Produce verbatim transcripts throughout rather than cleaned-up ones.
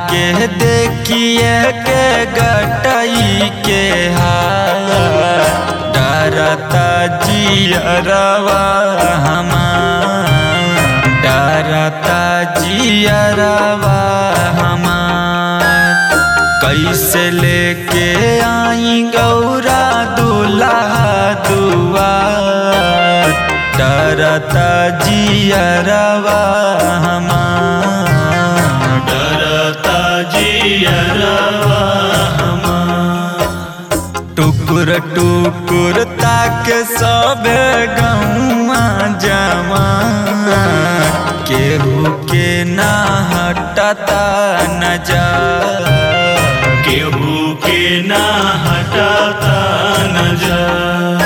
के देखिए के गटई के हाल डरता जियरवा हमार डरता जियरवा हमार कैसे लेके आई गौरा दूल्हा दुआर डरता जियरवा हमार डरता जियरवा हमार। टुकुर टुकुर ताक सब गौआ जवान केहू के ना हटता नजर केहू के ना हटाता नजर।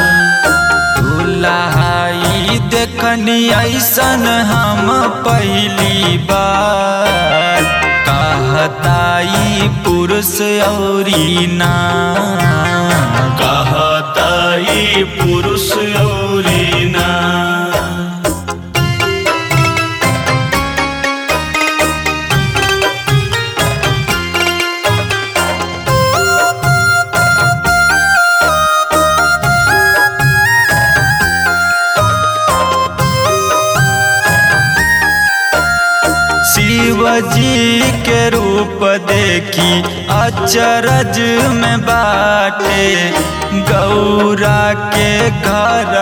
दुल्हाई देखनी ऐसन हम पहली बार कहताई पुरुष औरी ना कहताई पुरुष औरी ना। शिवजी के रूप देखी अचरज में बाटे गौरा के घर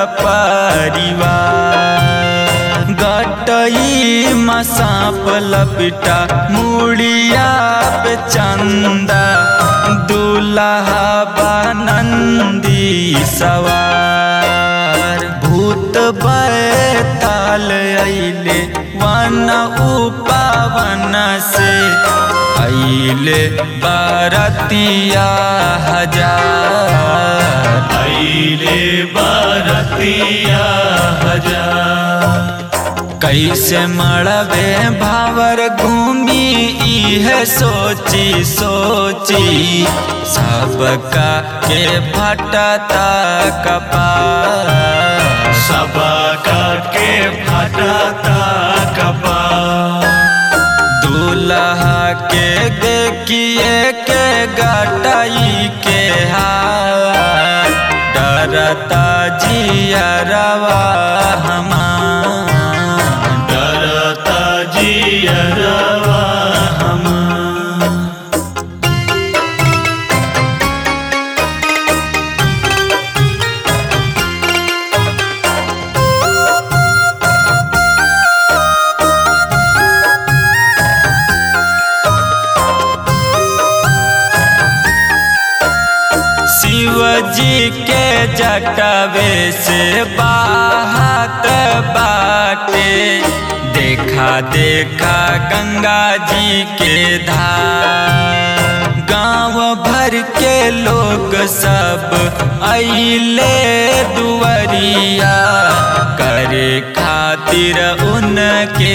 परिवार गटई में सांप लपटा मुड़िया पे चंदा दूल्हा बनंदी सवार भूत बैताल अइले वन उपावन से अइले बारतिया हजार अइले बारतिया हजार। कैसे मड़बे भावर घूमी इहे सोची सोची सबका के फटता कपार सबका के फटता कपार। दूल्हा के देखिए के गटई के हाल डरता जियरवा हमार डरता जियरवा हमार। शिवजी के जटवे से बहत बाटे देखा देखा गंगा जी के धार गांव भर के लोग सब अइले दुवरिया करे खातिर उनके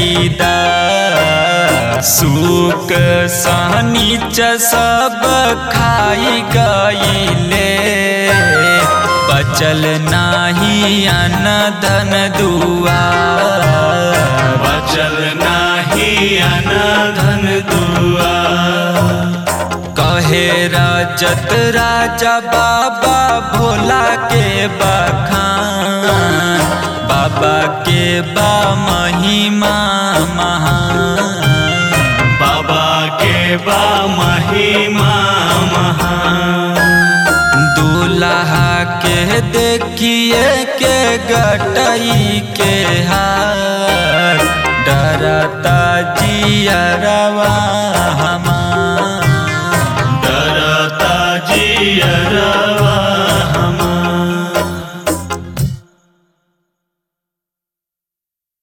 दीदार सूक सहनीच सब खाई गईले बचल नाही अन्न धन दुआर बचल नाही अन्न धन दुआर। कहे राजत राजा बाबा भोला के बखान बाबा के बा महिमा महान बाबा के बा महिमा महान। दूल्हा के देखिए के गटई के हार डरता जियरवा हमार।